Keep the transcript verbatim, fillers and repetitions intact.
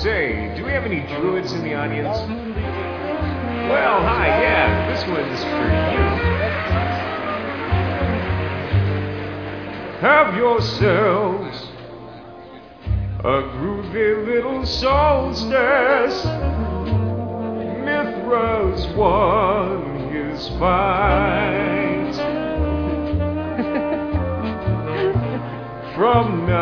Say, do we have any druids in the audience? Well, hi, yeah, this one's for you. Have yourselves a groovy little solstice. Mithras won his fight. From